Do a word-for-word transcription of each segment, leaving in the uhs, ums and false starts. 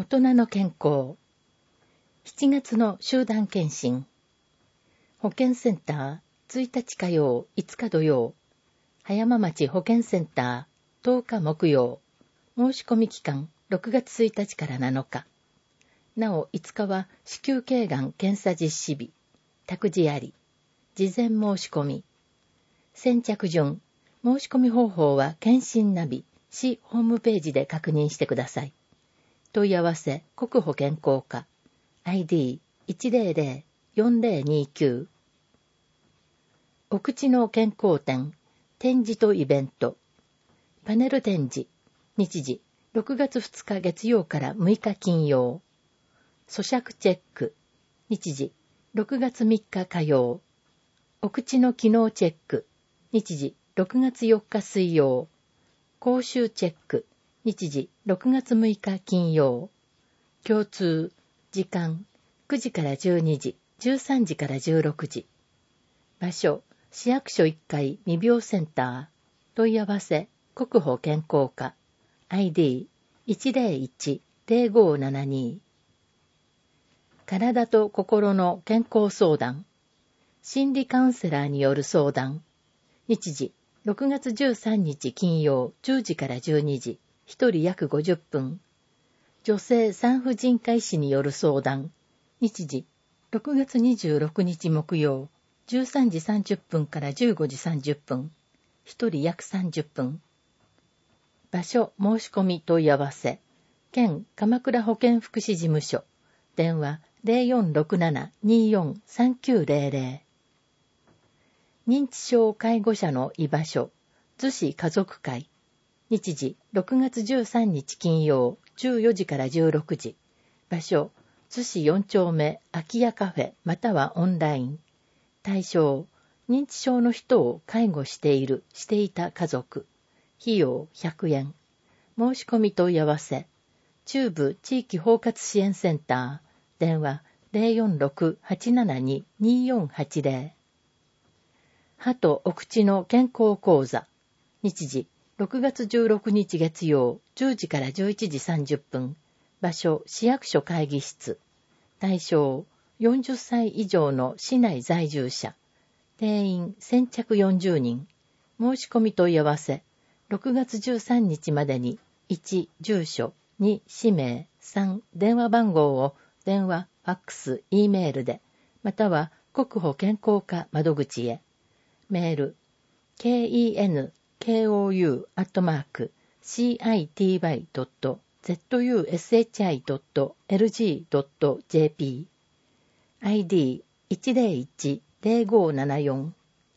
人の健康。しちがつの集団検診。保健センター、ついたち火曜、いつか土曜。葉山町保健センター、とおか木曜。申し込み期間、ろくがつついたちからなのか。なお、いつかは子宮頸がん検査実施日。託児あり。事前申し込み。先着順。申し込み方法は検診ナビ、市ホームページで確認してください。問い合わせ、国保健康課。アイディーいちまるまるよんまるにきゅう。お口の健康展、展示とイベント。パネル展示、日時、ろくがつふつか月曜からむいか金曜。咀嚼チェック、日時、ろくがつみっか火曜。お口の機能チェック、日時、ろくがつよっか水曜。口臭チェック、日時、ろくがつむいか金曜。共通、時間、くじからじゅうにじ、じゅうさんじからじゅうろくじ。場所、市役所いっかい未病センター。問い合わせ、国保健康課。アイディーいちまるいちまるごななに。体と心の健康相談。心理カウンセラーによる相談。日時、ろくがつじゅうさんにち金曜じゅうじからじゅうにじ。一人約ごじゅっぷん。女性産婦人科医師による相談。日時、ろくがつにじゅうろくにち木曜、じゅうさんじさんじゅっぷんからじゅうごじさんじゅっぷん。一人約さんじゅっぷん。場所申し込み問い合わせ。県鎌倉保健福祉事務所。電話 ゼロよんろくななによんさんきゅうゼロゼロ。認知症介護者の居場所。逗子家族会。日時、ろくがつじゅうさんにち金曜、じゅうよじからじゅうろくじ。場所、逗子よんちょうめ空き家カフェまたはオンライン。対象、認知症の人を介護している、していた家族。費用ひゃくえん。申し込み問い合わせ。中部地域包括支援センター。電話 ゼロよんろくはちななにによんはちゼロ。歯とお口の健康講座。日時、ろくがつじゅうろくにち月曜、じゅうじからじゅういちじさんじゅっぷん。場所、市役所会議室。対象、よんじゅっさい以上の市内在住者。定員先着よんじゅうにん。申し込み問い合わせ。ろくがつじゅうさんにちまでに、いち、住所、に、氏名、さん、電話番号を電話、ファックス、Eメールで、または国保健康課窓口へ。メール、ケーイーエヌケーオーユー アットマーク シーアイティーワイ ドット ゼットユーエスエイチアイ ドット エルジー ドット ジェーピー アイディーいちまるいちまるごななよん。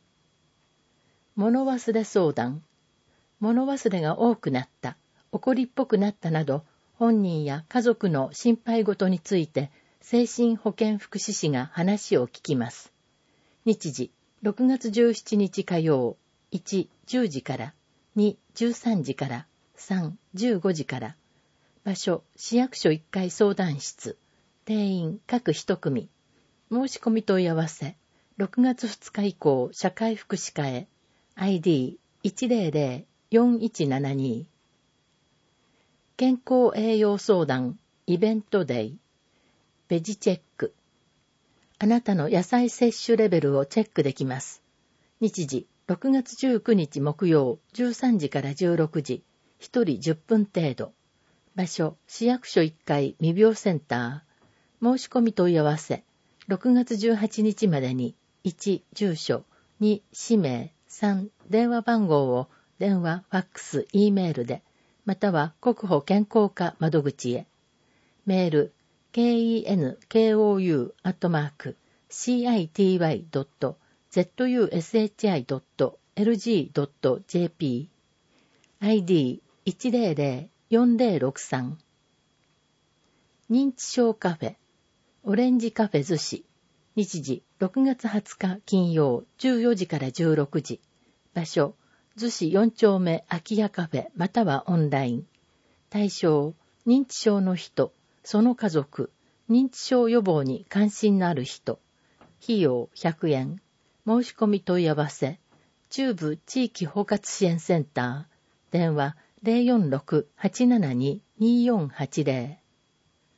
物忘れ相談。物忘れが多くなった、怒りっぽくなったなど、本人や家族の心配事について精神保健福祉士が話を聞きます。日時、ろくがつじゅうしちにち火曜、いち、じゅうじから、に、じゅうさんじから、さん、じゅうごじから。場所、市役所いっかい相談室。定員各一組。申し込み問い合わせ。ろくがつふつか以降、社会福祉課へ。アイディーいちまるまるよんいちななに。健康栄養相談、イベントデイ。ベジチェック。あなたの野菜摂取レベルをチェックできます。日時、ろくがつじゅうくにち木曜、じゅうさんじからじゅうろくじ、一人じゅっぷん程度。場所、市役所いっかい未病センター。申し込み問い合わせ。ろくがつじゅうはちにちまでに、いち、住所、に、氏名、さん、電話番号を電話、ファックス、Eメールで、または国保健康課窓口へ。メール、ケーイーエヌケーオーユー アットマーク シーアイティーワイ ドット ゼットユーエスエイチアイ ドット エルジー ドット ジェーピー アイディーいちまるまるよんゼロろくさん。認知症カフェオレンジカフェ逗子。日時ろくがつはつか金曜じゅうよじからじゅうろくじ。場所逗子よんちょうめ空き家カフェまたはオンライン。対象認知症の人、その家族、認知症予防に関心のある人。費用ひゃくえん。申し込み問い合わせ。中部地域包括支援センター。電話 ゼロよんろくはちななにによんはちゼロ。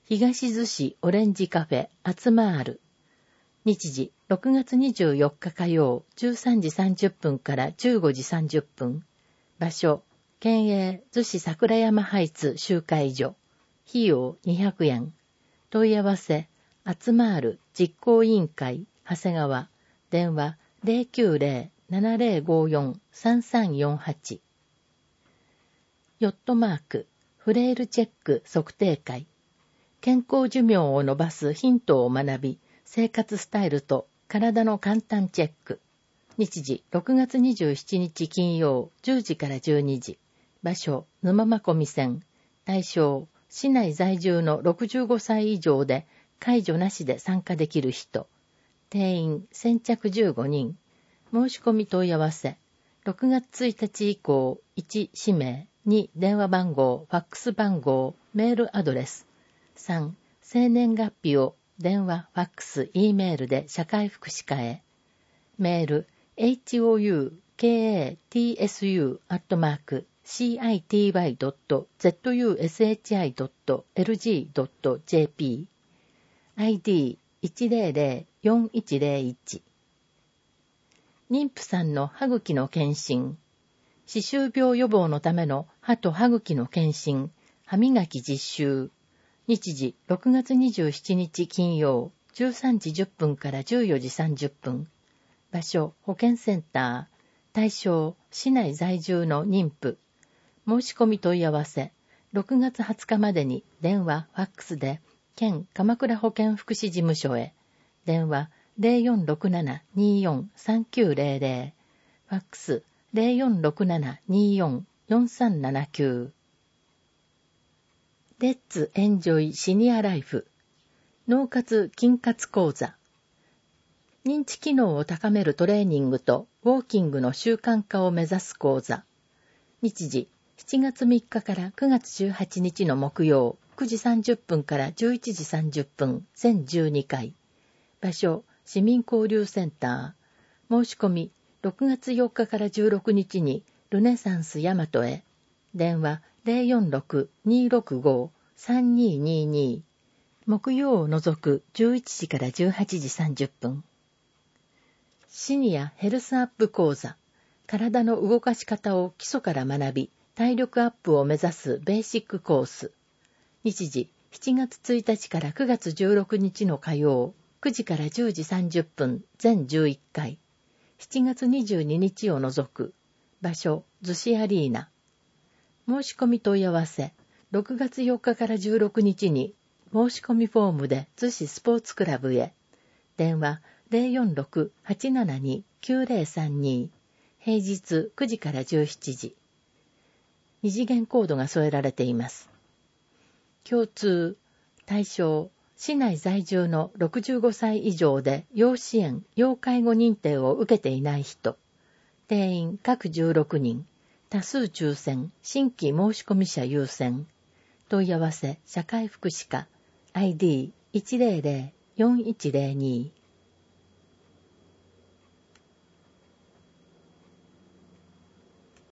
東逗子オレンジカフェアツマール。日時ろくがつにじゅうよっか火曜じゅうさんじさんじゅっぷんからじゅうごじさんじゅっぷん。場所、県営逗子桜山ハイツ集会所。費用にひゃくえん。問い合わせ、アツマール実行委員会、長谷川。電話 ゼロきゅうゼロ ななゼロごよん さんさんよんはち。ヨットマーク、フレイルチェック測定会。健康寿命を伸ばすヒントを学び、生活スタイルと体の簡単チェック。日時ろくがつにじゅうしちにち金曜じゅうじからじゅうにじ。場所、沼まこみ線。対象、市内在住のろくじゅうごさい以上で介助なしで参加できる人。定員先着じゅうごにん。申し込み問い合わせ。ろくがつついたち以降、いち氏名、に電話番号、ファックス番号、メールアドレス。さん生年月日を電話、ファックス、E メールで社会福祉課へ。メール ホウカトマーク シーアイティーワイドットゼットユーエスエイチアイドットエルジードットジェーピー アイディーいちゼロゼロよんいちゼロいち。妊婦さんの歯茎の検診。歯周病予防のための歯と歯茎の検診、歯磨き実習。日時ろくがつにじゅうしちにち金曜じゅうさんじじゅっぷんからじゅうよじさんじゅっぷん。場所、保健センター。対象、市内在住の妊婦。申し込み問い合わせ。ろくがつはつかまでに電話、ファックスで、県鎌倉保健福祉事務所へ。電話 ゼロよんろくなな にーよん さんきゅうゼロゼロ。ファックス ゼロよんろくなな にーよん よんさんななきゅう。レッツエンジョイシニアライフ。脳活筋活講座。認知機能を高めるトレーニングとウォーキングの習慣化を目指す講座。日時しちがつみっかからくがつじゅうはちにちの木曜くじさんじゅっぷんからじゅういちじさんじゅっぷん全じゅうにかい。場所、市民交流センター。申し込みろくがつよっかからじゅうろくにちにルネサンス大和へ。電話 ゼロよんろく にーろくご さんにーにーにー。木曜を除くじゅういちじからじゅうはちじさんじゅっぷん。シニアヘルスアップ講座。体の動かし方を基礎から学び、体力アップを目指すベーシックコース。日時しちがつついたちからくがつじゅうろくにちの火曜くじからじゅうじさんじゅっぷん全じゅういっかい。しちがつにじゅうににちを除く。場所、逗子アリーナ。申し込み問い合わせ。ろくがつよっかからじゅうろくにちに申し込みフォームで逗子スポーツクラブへ。電話ゼロよんろく はちななに きゅうゼロさんに。平日くじからじゅうしちじ。二次元コードが添えられています。共通、対象、市内在住のろくじゅうごさい以上で要支援・要介護認定を受けていない人。定員各じゅうろくにん。多数抽選、新規申し込み者優先。問い合わせ、社会福祉課。アイディーいちゼロゼロよんいちゼロに。